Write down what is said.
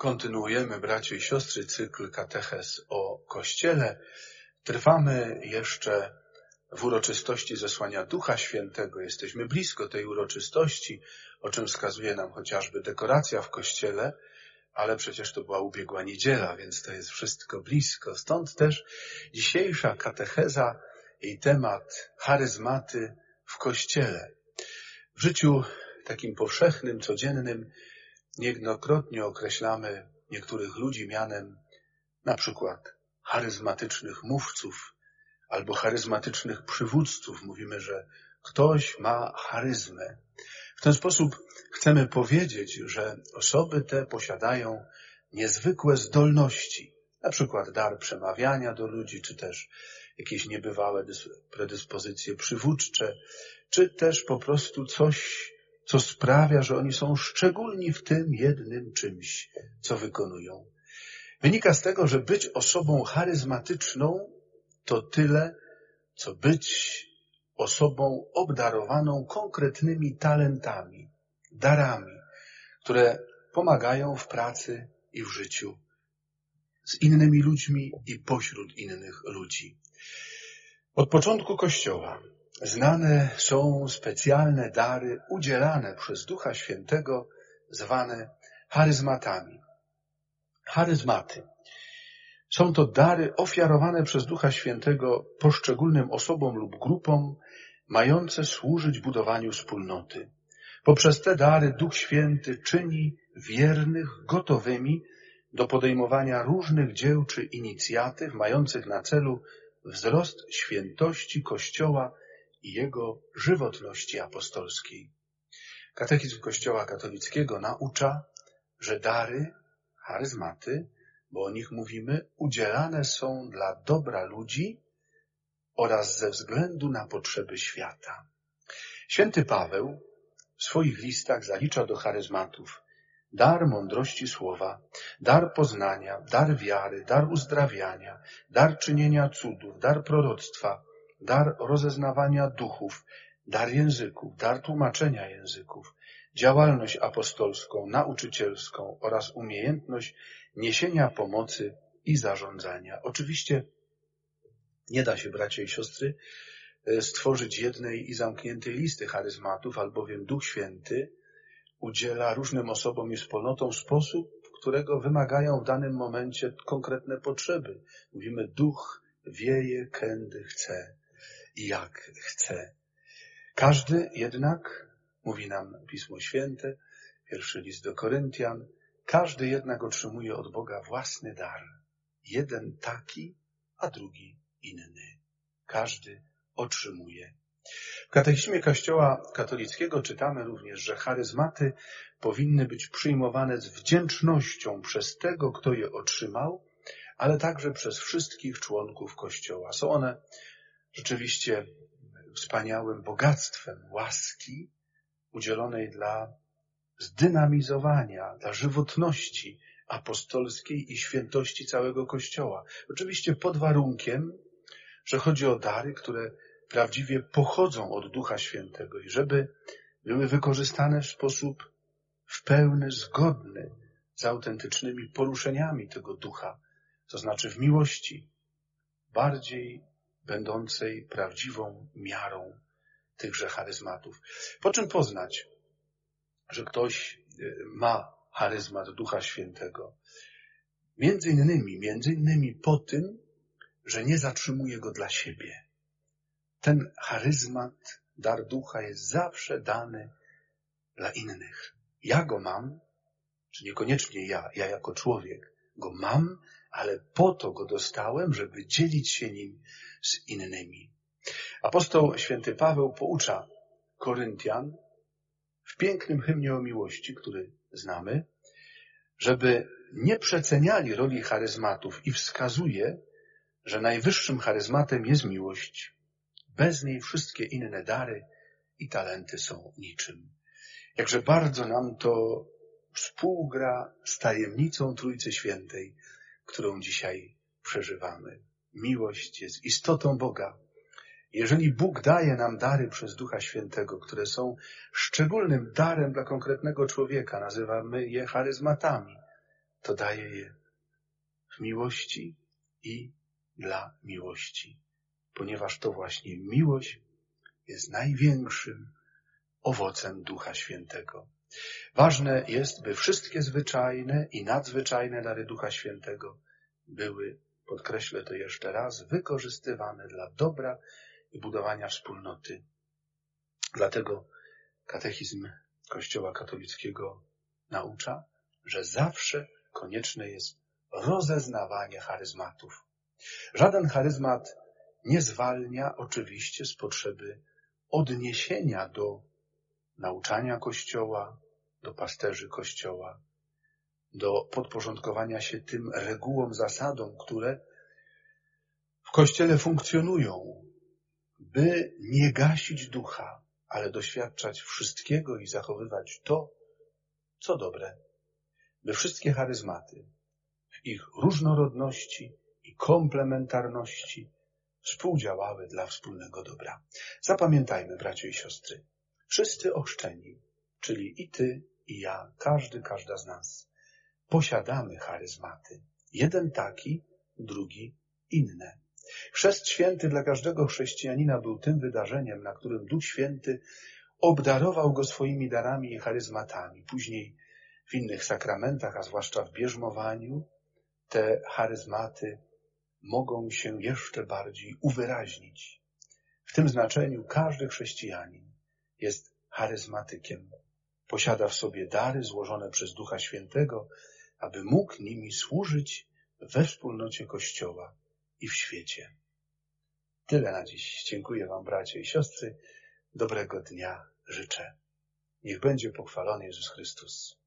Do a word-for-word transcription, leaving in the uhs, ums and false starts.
Kontynuujemy, bracia i siostry, cykl katechez o Kościele. Trwamy jeszcze w uroczystości zesłania Ducha Świętego. Jesteśmy blisko tej uroczystości, o czym wskazuje nam chociażby dekoracja w Kościele, ale przecież to była ubiegła niedziela, więc to jest wszystko blisko. Stąd też dzisiejsza katecheza i temat charyzmaty w Kościele. W życiu takim powszechnym, codziennym niejednokrotnie określamy niektórych ludzi mianem na przykład charyzmatycznych mówców albo charyzmatycznych przywódców. Mówimy, że ktoś ma charyzmę. W ten sposób chcemy powiedzieć, że osoby te posiadają niezwykłe zdolności, na przykład dar przemawiania do ludzi, czy też jakieś niebywałe predyspozycje przywódcze, czy też po prostu coś, co sprawia, że oni są szczególni w tym jednym czymś, co wykonują. Wynika z tego, że być osobą charyzmatyczną to tyle, co być osobą obdarowaną konkretnymi talentami, darami, które pomagają w pracy i w życiu z innymi ludźmi i pośród innych ludzi. Od początku Kościoła znane są specjalne dary udzielane przez Ducha Świętego, zwane charyzmatami. Charyzmaty są to dary ofiarowane przez Ducha Świętego poszczególnym osobom lub grupom, mające służyć budowaniu wspólnoty. Poprzez te dary Duch Święty czyni wiernych gotowymi do podejmowania różnych dzieł czy inicjatyw mających na celu wzrost świętości Kościoła i jego żywotności apostolskiej. Katechizm Kościoła katolickiego naucza, że dary, charyzmaty, bo o nich mówimy, udzielane są dla dobra ludzi oraz ze względu na potrzeby świata. Święty Paweł w swoich listach zalicza do charyzmatów dar mądrości słowa, dar poznania, dar wiary, dar uzdrawiania, dar czynienia cudów, dar proroctwa, dar rozeznawania duchów, dar języków, dar tłumaczenia języków, działalność apostolską, nauczycielską oraz umiejętność niesienia pomocy i zarządzania. Oczywiście nie da się, bracia i siostry, stworzyć jednej i zamkniętej listy charyzmatów, albowiem Duch Święty udziela różnym osobom i wspólnotom w sposób, którego wymagają w danym momencie konkretne potrzeby. Mówimy, Duch wieje, kędy chce i jak chce. Każdy jednak, mówi nam Pismo Święte, pierwszy list do Koryntian, każdy jednak otrzymuje od Boga własny dar. Jeden taki, a drugi inny. Każdy otrzymuje. W Katechizmie Kościoła katolickiego czytamy również, że charyzmaty powinny być przyjmowane z wdzięcznością przez tego, kto je otrzymał, ale także przez wszystkich członków Kościoła. Są one rzeczywiście wspaniałym bogactwem łaski udzielonej dla zdynamizowania, dla żywotności apostolskiej i świętości całego Kościoła. Oczywiście pod warunkiem, że chodzi o dary, które prawdziwie pochodzą od Ducha Świętego i żeby były wykorzystane w sposób w pełny zgodny z autentycznymi poruszeniami tego Ducha, to znaczy w miłości, bardziej będącej prawdziwą miarą tychże charyzmatów. Po czym poznać, że ktoś ma charyzmat Ducha Świętego? Między innymi, między innymi po tym, że nie zatrzymuje go dla siebie. Ten charyzmat, dar Ducha jest zawsze dany dla innych. Ja go mam, czy niekoniecznie ja, ja jako człowiek go mam, ale po to go dostałem, żeby dzielić się nim z innymi. Apostoł święty Paweł poucza Koryntian w pięknym hymnie o miłości, który znamy, żeby nie przeceniali roli charyzmatów i wskazuje, że najwyższym charyzmatem jest miłość. Bez niej wszystkie inne dary i talenty są niczym. Jakże bardzo nam to współgra z tajemnicą Trójcy Świętej, którą dzisiaj przeżywamy. Miłość jest istotą Boga. Jeżeli Bóg daje nam dary przez Ducha Świętego, które są szczególnym darem dla konkretnego człowieka, nazywamy je charyzmatami, to daje je w miłości i dla miłości, ponieważ to właśnie miłość jest największym owocem Ducha Świętego. Ważne jest, by wszystkie zwyczajne i nadzwyczajne dary Ducha Świętego były, podkreślę to jeszcze raz, wykorzystywane dla dobra i budowania wspólnoty. Dlatego katechizm Kościoła katolickiego naucza, że zawsze konieczne jest rozeznawanie charyzmatów. Żaden charyzmat nie zwalnia oczywiście z potrzeby odniesienia do nauczania Kościoła, do pasterzy Kościoła, do podporządkowania się tym regułom, zasadom, które w Kościele funkcjonują, by nie gasić ducha, ale doświadczać wszystkiego i zachowywać to, co dobre, by wszystkie charyzmaty w ich różnorodności i komplementarności współdziałały dla wspólnego dobra. Zapamiętajmy, bracia i siostry, wszyscy ochrzczeni, czyli i ty, i ja, każdy, każda z nas, posiadamy charyzmaty. Jeden taki, drugi inne. Chrzest święty dla każdego chrześcijanina był tym wydarzeniem, na którym Duch Święty obdarował go swoimi darami i charyzmatami. Później w innych sakramentach, a zwłaszcza w bierzmowaniu, te charyzmaty mogą się jeszcze bardziej uwyraźnić. W tym znaczeniu każdy chrześcijanin jest charyzmatykiem. Posiada w sobie dary złożone przez Ducha Świętego, aby mógł nimi służyć we wspólnocie Kościoła i w świecie. Tyle na dziś. Dziękuję wam, bracia i siostry. Dobrego dnia życzę. Niech będzie pochwalony Jezus Chrystus.